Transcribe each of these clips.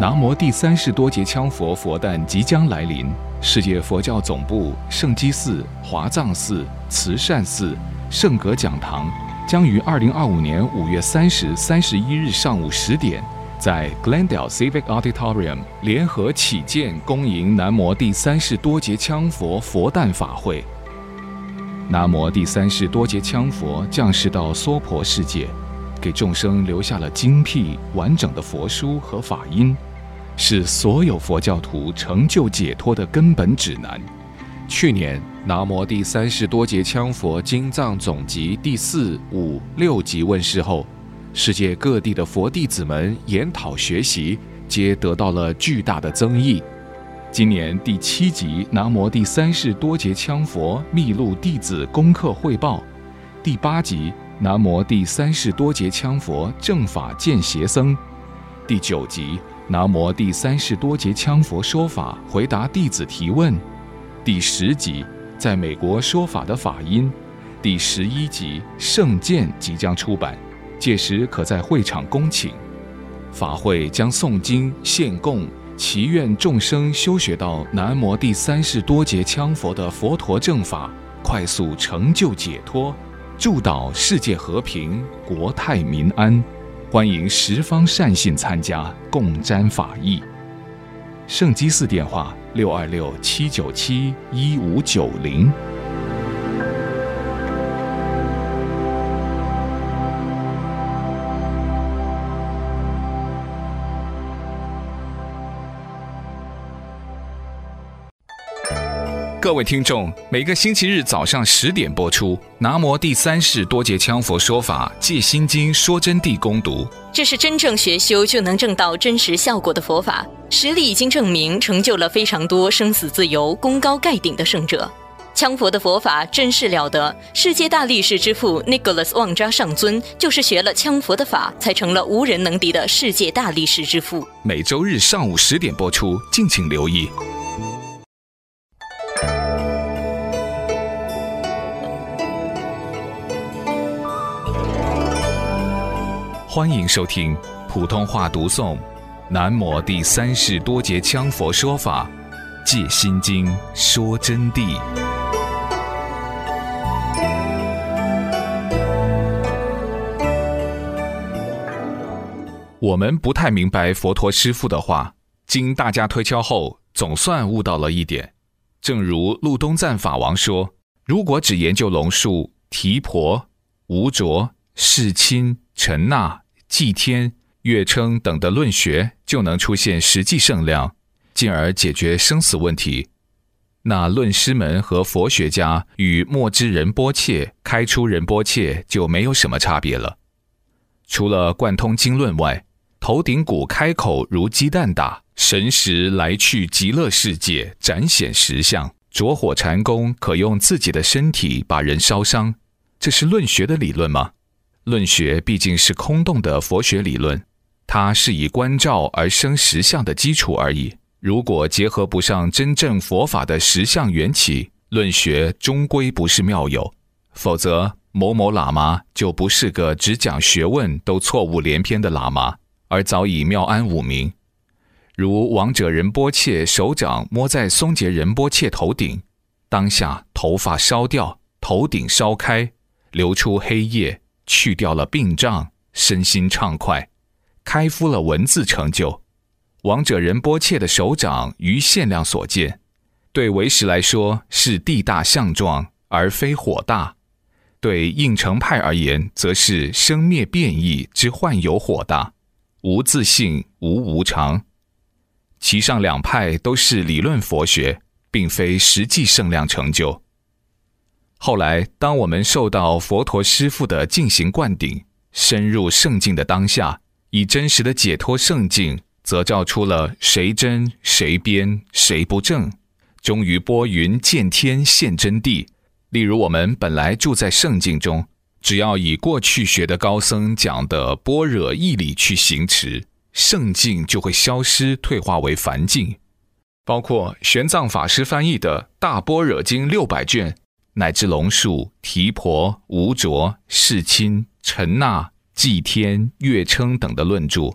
南摩第三世多杰羌佛佛诞即将来临，世界佛教总部、圣基寺、华藏寺、慈善寺、圣阁讲堂将于2025年5月30、31日上午10点，在 Glendale Civic Auditorium 联合起建恭迎南摩第三世多杰羌佛佛诞法会。南摩第三世多杰羌佛降世到娑婆世界，给众生留下了精辟完整的佛书和法音，是所有佛教徒成就解脱的根本指南。去年南摩第三世多杰羌佛经藏总集第4、5、6集问世后，世界各地的佛弟子们研讨学习，皆得到了巨大的增益。今年第7集南摩第三世多杰羌佛密录弟子功课汇报，第8集南摩第三世多杰羌佛正法见邪僧，第9集南摩第三世多杰羌佛说法回答弟子提问，第10集在美国说法的法音，第11集圣鉴即将出版，届时可在会场恭请。法会将诵经献供，祈愿众生修学到南摩第三世多杰羌佛的佛陀正法，快速成就解脱，助导世界和平，国泰民安。欢迎十方善信参加，共沾法益。圣基寺电话626-797-1590。各位听众，每个星期日早上10点播出南摩第三世多杰羌佛说法戒心经说真谛攻读。 这是真正学修就能证到真实效果的佛法，实力已经证明，成就了非常多生死自由、功高盖顶的圣者。羌佛的佛法真是了得，世界大力士之父 Nicholas 旺扎上尊就是学了羌佛的法，才成了无人能敌的世界大力士之父。 每周日上午10点播出，敬请留意。欢迎收听普通话读诵南摩第三世多杰羌佛说法戒心经说真谛。我们不太明白佛陀师父的话，经大家推敲后，总算悟到了一点。正如陆东赞法王说，如果只研究龙树、提婆、无着、世亲、陈那、祭天、月称等的论学，就能出现实际圣量，进而解决生死问题。那论师们和佛学家与末支仁波切、开出仁波切就没有什么差别了。除了贯通经论外，头顶骨开口如鸡蛋打，神识来去极乐世界，展显实相。着火禅功可用自己的身体把人烧伤，这是论学的理论吗？论学毕竟是空洞的佛学理论，它是以观照而生实相的基础而已。如果结合不上真正佛法的实相缘起，论学终归不是妙有，否则某某喇嘛就不是个只讲学问都错误连篇的喇嘛，而早已妙安无名。如王者仁波切手掌摸在松杰仁波切头顶，当下头发烧掉，头顶烧开，流出黑液，去掉了病障，身心畅快，开敷了文字成就。王者仁波切的手掌于限量所见，对唯识来说是地大相状，而非火大；对应成派而言，则是生灭变异之幻有火大，无自性，无无常。其上两派都是理论佛学，并非实际圣量成就。后来当我们受到佛陀师父的净行灌顶，深入圣境的当下，以真实的解脱圣境，则照出了谁真谁边谁不正，终于拨云见天现真谛。例如我们本来住在圣境中，只要以过去学的高僧讲的般若义理去行持，圣境就会消失，退化为凡境。包括玄奘法师翻译的大般若经600卷，乃至龙树、提婆、无着、世亲、陈那、祭天、月称等的论著，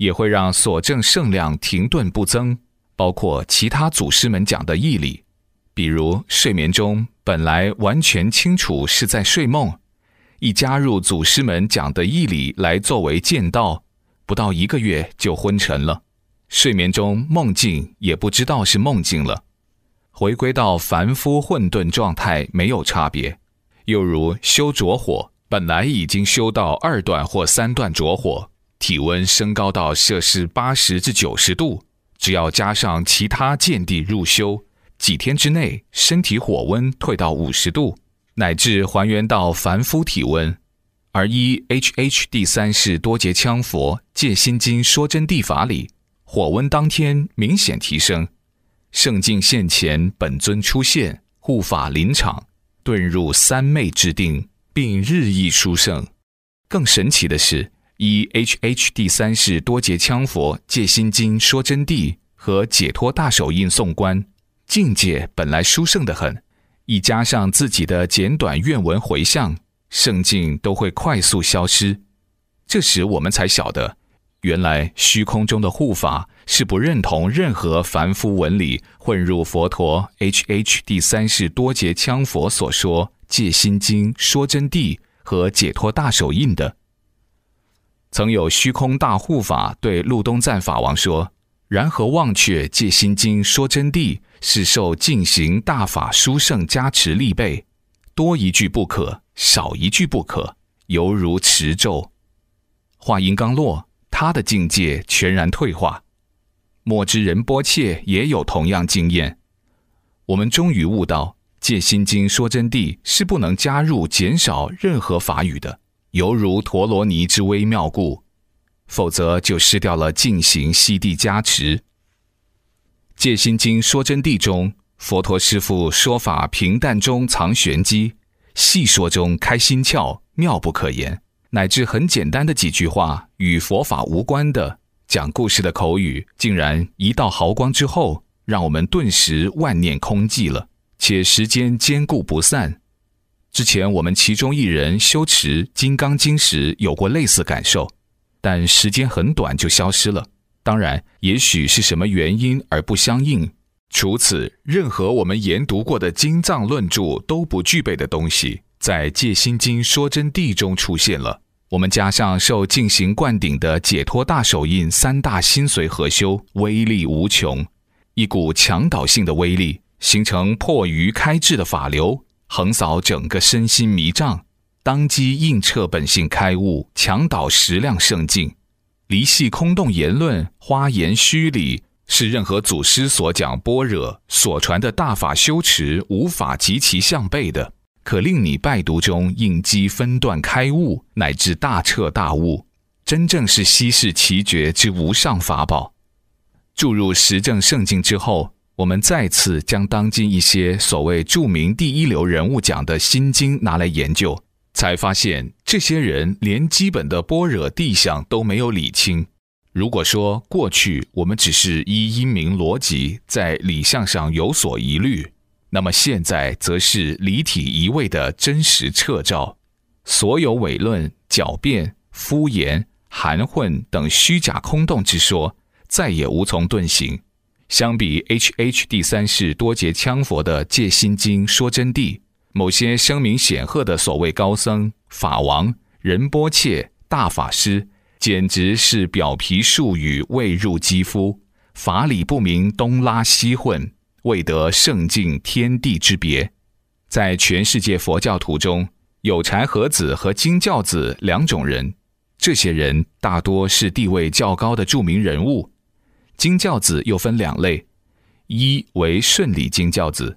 也会让所证圣量停顿不增，包括其他祖师们讲的义理，比如睡眠中本来完全清楚是在睡梦，一加入祖师们讲的义理来作为见道，不到1个月就昏沉了，睡眠中梦境也不知道是梦境了，回归到凡夫混沌状态没有差别。又如修着火，本来已经修到2段或3段着火，体温升高到摄氏80至90度，只要加上其他见地入修，几天之内身体火温退到50度，乃至还原到凡夫体温。而依 HH 第3世多杰羌佛戒心经说真谛法里，火温当天明显提升，圣境现前，本尊出现，护法临场，遁入三昧之定，并日益殊胜。更神奇的是，依 HH 第3世多杰羌佛戒心经说真谛和解脱大手印诵观，境界本来殊胜得很，一加上自己的简短愿文回向，圣境都会快速消失。这时我们才晓得，原来虚空中的护法是不认同任何凡夫文理混入佛陀 HH 第3世多杰羌佛所说戒心经说真谛和解脱大手印的。曾有虚空大护法对禄东赞法王说，然何忘却戒心经说真谛是受净行大法殊胜加持力备，多一句不可，少一句不可，犹如持咒。话音刚落，他的境界全然退化。莫知仁波切也有同样经验。我们终于悟到，戒心经说真谛是不能加入减少任何法语的，犹如陀罗尼之微妙故，否则就失掉了净行悉地加持。戒心经说真谛中，佛陀师父说法平淡中藏玄机，细说中开心窍，妙不可言，乃至很简单的几句话，与佛法无关的讲故事的口语，竟然一道毫光之后，让我们顿时万念空寂了，且时间坚固不散。之前我们其中一人修持《金刚经》时有过类似感受，但时间很短就消失了。当然，也许是什么原因而不相应。除此，任何我们研读过的经藏论著都不具备的东西，在戒心经说真谛中出现了。我们加上受净行灌顶的解脱大手印3大心髓合修，威力无穷，一股强导性的威力，形成破余开智的法流，横扫整个身心迷障，当机映彻本性开悟，强导实量圣境。离系空洞言论，花言虚理，是任何祖师所讲般若所传的大法修持无法及其相悖的，可令你拜读中应机分段开悟，乃至大彻大悟，真正是稀世奇绝之无上法宝。注入实证圣境之后，我们再次将当今一些所谓著名第一流人物讲的心经拿来研究，才发现这些人连基本的般若谛相都没有理清。如果说过去我们只是依因明逻辑在理相上有所疑虑，那么现在则是离体移位的真实彻照，所有伪论、狡辩、敷衍、含混等虚假空洞之说再也无从遁形。相比 HH 第3世多杰羌佛的戒心经说真谛，某些声名显赫的所谓高僧、法王、仁波切、大法师，简直是表皮术语未入肌肤，法理不明，东拉西混，未得圣境天地之别。在全世界佛教徒中，有柴和子和经教子2种人，这些人大多是地位较高的著名人物。经教子又分2类，一为顺理经教子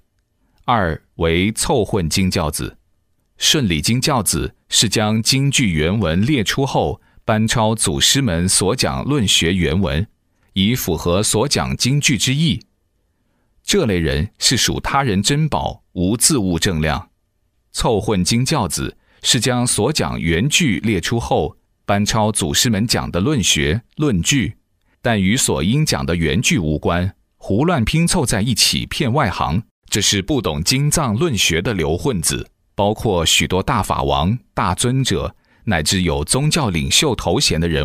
，2为凑混经教子。顺理经教子是将经句原文列出后，班抄祖师们所讲论学原文，以符合所讲经句之意。这类人是属他人珍宝，无自悟正量。凑混经教子是将所讲原句列出后，班抄祖师们讲的论学论句，但与所应讲的原句无关，胡乱拼凑在一起骗外行。这是不懂经藏论学的流混子，包括许多大法王、大尊者，乃至有宗教领袖头衔的人物，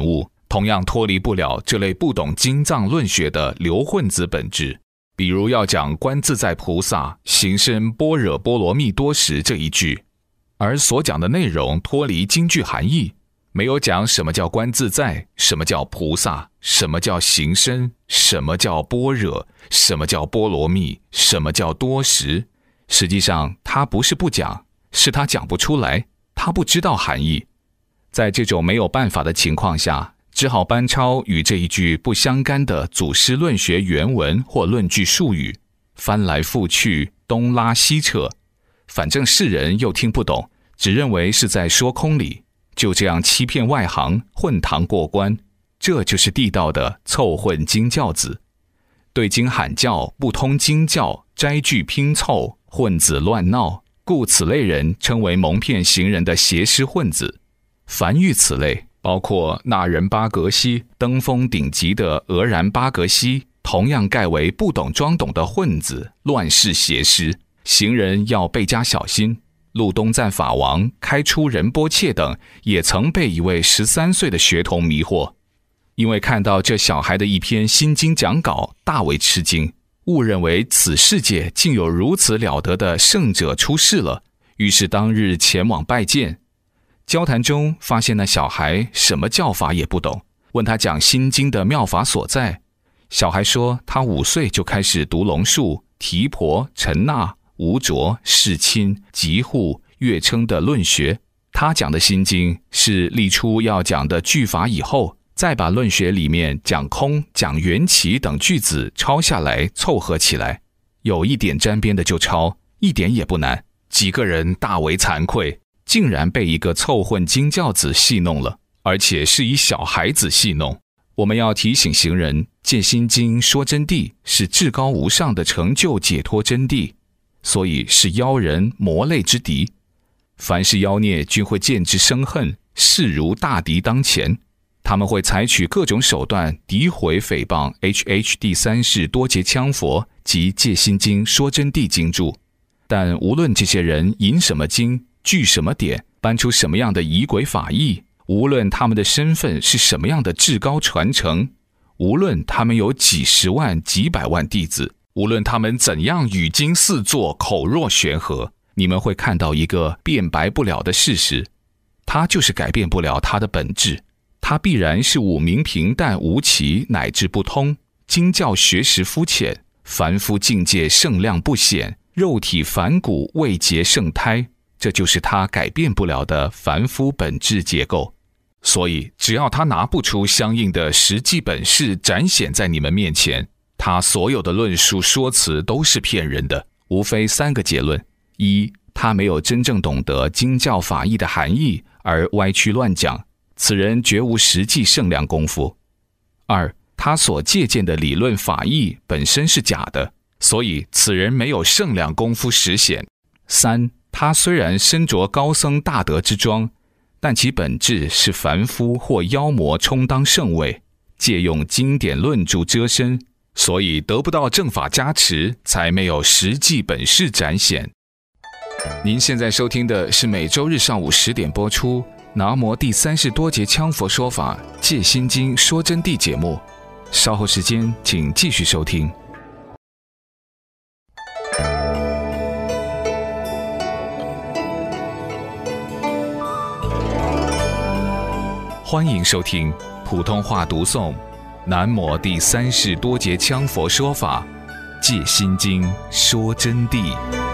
同样脱离不了这类不懂经藏论学的流混子本质。比如要讲观自在菩萨行深般若波罗蜜多时这一句，而所讲的内容脱离经句含义，没有讲什么叫观自在，什么叫菩萨，什么叫行深，什么叫般若，什么叫波罗蜜，什么叫多时。实际上他不是不讲，是他讲不出来，他不知道含义。在这种没有办法的情况下，只好搬抄与这一句不相干的祖师论学原文或论据术语，翻来覆去，东拉西扯，反正世人又听不懂，只认为是在说空理，就这样欺骗外行，混堂过关。这就是地道的凑混经教子，对经喊叫，不通经教，摘句拼凑，混子乱闹，故此类人称为蒙骗行人的邪师混子。凡遇此类，包括那人巴格西、登峰顶级的俄然巴格西，同样概为不懂装懂的混子，乱世邪师，行人要倍加小心。路东赞法王、开出仁波切等也曾被一位13岁的学童迷惑，因为看到这小孩的一篇心经讲稿，大为吃惊，误认为此世界竟有如此了得的圣者出世了，于是当日前往拜见。交谈中发现那小孩什么教法也不懂，问他讲心经的妙法所在。小孩说他5岁就开始读龙树、提婆、陈那、无着、世亲、吉护、月称的论学。他讲的心经是立出要讲的句法以后，再把论学里面讲空、讲缘起等句子抄下来凑合起来，有一点沾边的就抄，一点也不难。几个人大为惭愧，竟然被一个凑混经教子戏弄了，而且是以小孩子戏弄。我们要提醒行人，戒心经说真谛是至高无上的成就解脱真谛，所以是妖人魔类之敌。凡是妖孽均会见之生恨，视如大敌当前，他们会采取各种手段诋毁诽谤 HH 第三世多劫羌佛及戒心经说真谛经注。但无论这些人引什么经，据什么典，搬出什么样的仪轨法义，无论他们的身份是什么样的至高传承，无论他们有几十万几百万弟子，无论他们怎样语经四座，口若悬河，你们会看到一个辩白不了的事实，它就是改变不了它的本质，它必然是五明平淡无奇，乃至不通，经教学识肤浅，凡夫境界圣量不显，肉体凡骨未结圣胎，这就是他改变不了的凡夫本质结构。所以只要他拿不出相应的实际本事展显在你们面前，他所有的论述说辞都是骗人的，无非3个结论：一，他没有真正懂得经教法义的含义而歪曲乱讲，此人绝无实际圣量功夫；二，他所借鉴的理论法义本身是假的，所以此人没有圣量功夫实显；三，他虽然身着高僧大德之装，但其本质是凡夫或妖魔充当圣位，借用经典论著遮身，所以得不到正法加持，才没有实际本事展显。您现在收听的是每周日上午10点播出南无第30多节羌佛说法戒心经说真谛节目，稍后时间请继续收听。欢迎收听普通话读诵南无第30多节羌佛说法戒心经说真谛。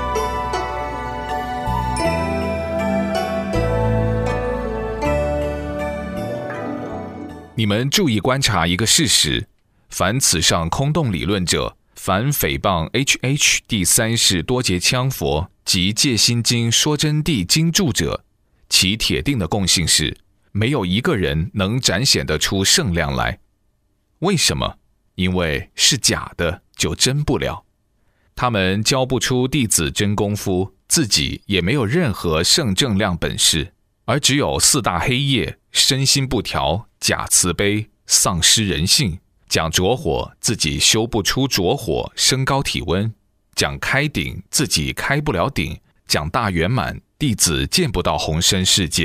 你们注意观察一个事实，凡此上空洞理论者，凡诽谤 HH 第3世多节羌佛及戒心经说真谛经注者，其铁定的共性是没有一个人能展显得出圣量来。为什么？因为是假的，就真不了。他们教不出弟子真功夫，自己也没有任何圣正量本事，而只有4大黑业，身心不调，假慈悲，丧失人性。讲着火，自己修不出着火，升高体温；讲开顶，自己开不了顶；讲大圆满，弟子见不到虹身世界。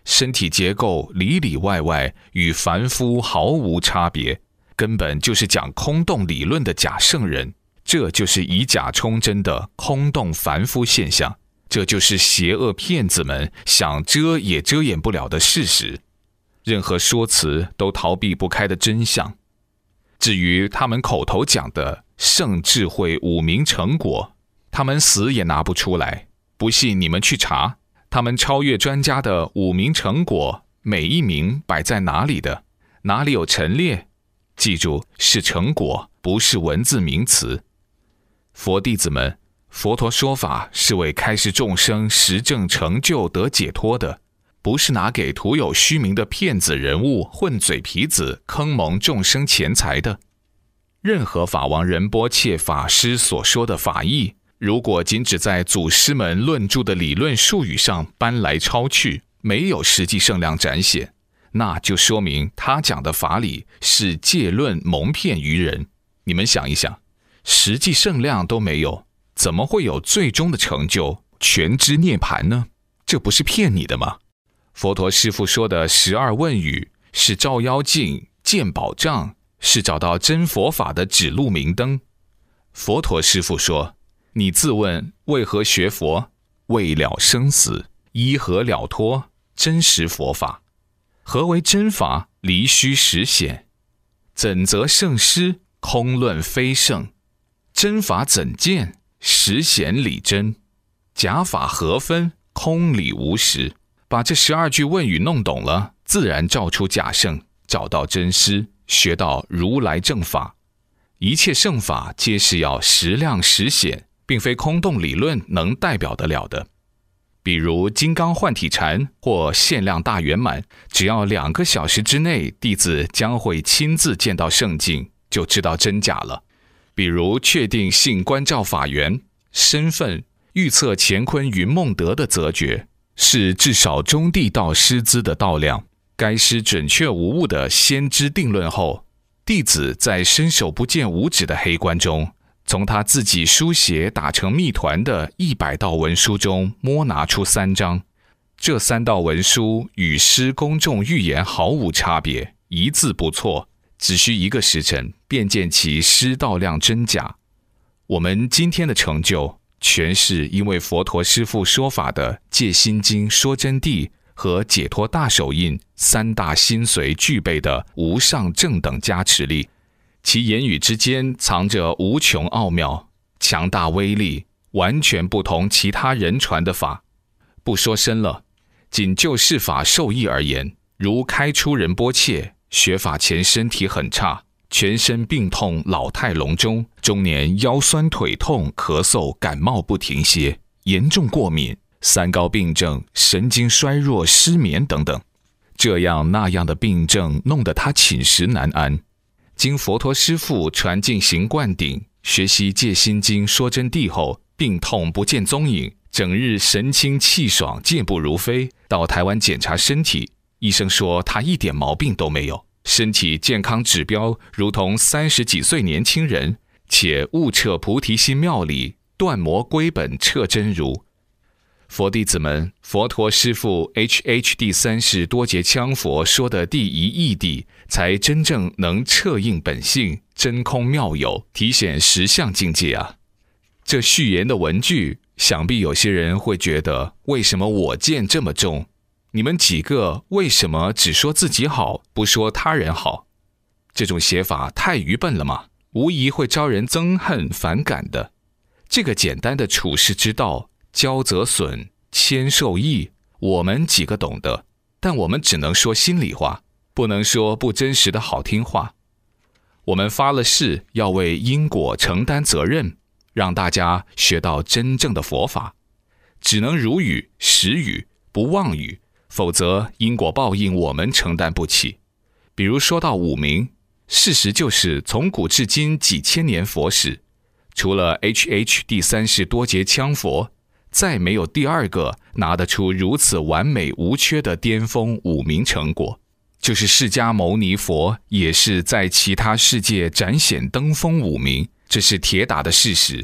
身体结构里里外外与凡夫毫无差别，根本就是讲空洞理论的假圣人。这就是以假充真的空洞凡夫现象，这就是邪恶骗子们想遮也遮掩不了的事实，任何说辞都逃避不开的真相。至于他们口头讲的圣智慧五明成果，他们死也拿不出来，不信你们去查，他们超越专家的五明成果，每一名摆在哪里的，哪里有陈列？记住，是成果，不是文字名词。佛弟子们，佛陀说法是为开示众生实证成就得解脱的，不是拿给徒有虚名的骗子人物混嘴皮子坑蒙众生钱财的。任何法王仁波切法师所说的法义，如果仅只在祖师们论著的理论术语上搬来抄去，没有实际圣量展显，那就说明他讲的法理是借论蒙骗愚人。你们想一想，实际圣量都没有，怎么会有最终的成就全知涅槃呢？这不是骗你的吗？佛陀师父说的12问语是照妖镜、见宝藏，是找到真佛法的指路明灯。佛陀师父说，你自问为何学佛？为了生死，依何了脱？真实佛法。何为真法？离虚实显。怎则圣师？空论非圣。真法怎见？实显理真。假法何分？空理无实。把这12句问语弄懂了，自然照出假圣，找到真师，学到如来正法。一切圣法皆是要实量实显，并非空洞理论能代表得了的。比如金刚换体禅或限量大圆满，只要2个小时之内，弟子将会亲自见到圣境，就知道真假了。比如确定性观照法缘、身份，预测乾坤云梦德的则觉，是至少中地道师资的道量。该师准确无误的先知定论后，弟子在伸手不见五指的黑关中，从他自己书写打成密团的100道文书中摸拿出3张，这3道文书与师公众预言毫无差别，一字不错，只需1个时辰便见其师道量真假。我们今天的成就，全是因为佛陀师父说法的戒心经说真谛和解脱大手印3大心髓具备的无上正等加持力，其言语之间藏着无穷奥妙，强大威力，完全不同其他人传的法。不说深了，仅就释法受益而言，如开出仁波切学法前身体很差，全身病痛，老态龙钟，中年腰酸腿痛，咳嗽感冒不停歇，严重过敏，3高病症，神经衰弱，失眠等等，这样那样的病症弄得他寝食难安。经佛陀师父传进行灌顶，学习戒心经说真谛后，病痛不见踪影，整日神清气爽，健步如飞。到台湾检查身体，医生说他一点毛病都没有，身体健康指标如同30几岁年轻人，且悟彻菩提心妙理，断魔归本彻真如。佛弟子们，佛陀师父 HH 第3世多劫羌佛说的第一义谛，才真正能彻应本性，真空妙有，体显实相境界啊！这序言的文句，想必有些人会觉得，为什么我见这么重？你们几个为什么只说自己好，不说他人好？这种写法太愚笨了嘛，无疑会招人憎恨反感的。这个简单的处世之道，教则损，谦受益，我们几个懂得，但我们只能说心里话，不能说不真实的好听话。我们发了誓要为因果承担责任，让大家学到真正的佛法，只能如语实语，不妄语，否则因果报应我们承担不起。比如说到五明，事实就是从古至今几千年佛史，除了 HH 第3世多劫羌佛，再没有第2个拿得出如此完美无缺的巅峰五明成果。就是释迦牟尼佛也是在其他世界展显登峰五明，这是铁打的事实。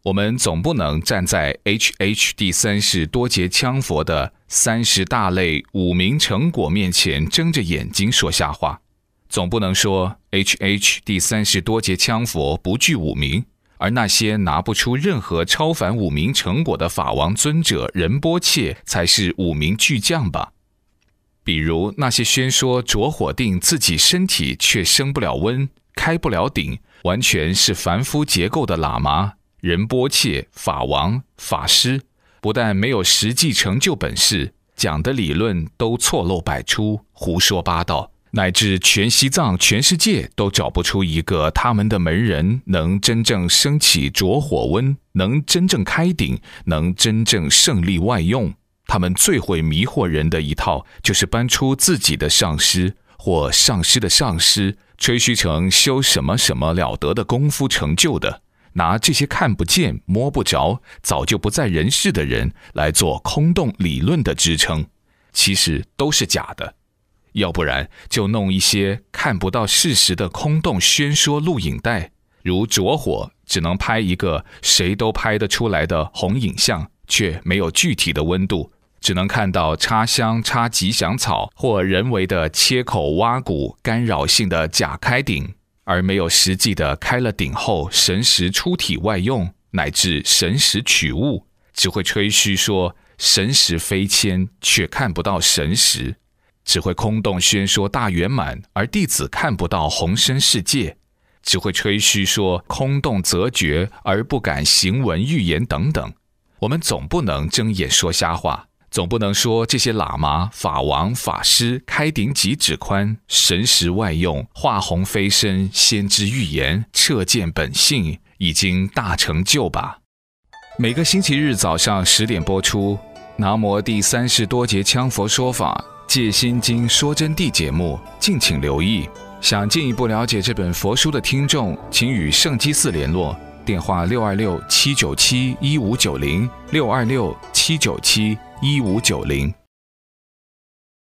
我们总不能站在 HH 第三世多劫羌佛的30大类五明成果面前睁着眼睛说瞎话，总不能说 HH 第三世多劫羌佛不具五明，而那些拿不出任何超凡五明成果的法王尊者仁波切才是五明巨匠吧。比如那些宣说着火定自己身体却升不了温、开不了顶，完全是凡夫结构的喇嘛、仁波切、法王、法师，不但没有实际成就本事，讲的理论都错漏百出，胡说八道，乃至全西藏、全世界都找不出一个他们的门人能真正升起着火温，能真正开顶，能真正胜利外用。他们最会迷惑人的一套，就是搬出自己的上师或上师的上师，吹嘘成修什么什么了得的功夫成就的，拿这些看不见摸不着早就不在人世的人来做空洞理论的支撑，其实都是假的。要不然就弄一些看不到事实的空洞宣说录影带，如着火只能拍一个谁都拍得出来的红影像，却没有具体的温度，只能看到插香、插吉祥草或人为的切口挖骨干扰性的假开顶，而没有实际的开了顶后神识出体外用，乃至神识取物，只会吹嘘说神识飞迁，却看不到神识，只会空洞宣说大圆满，而弟子看不到虹身世界，只会吹嘘说空洞则觉，而不敢行文预言等等。我们总不能睁眼说瞎话，总不能说这些喇嘛、法王、法师开顶几指宽，神识外用，化虹飞身，先知预言，彻见本性，已经大成就吧。每个星期日早上10点播出南无第三世多劫羌佛说法戒心经说真谛节目，敬请留意。想进一步了解这本佛书的听众，请与圣基寺联络，电话626-797-1590 626-797-1590。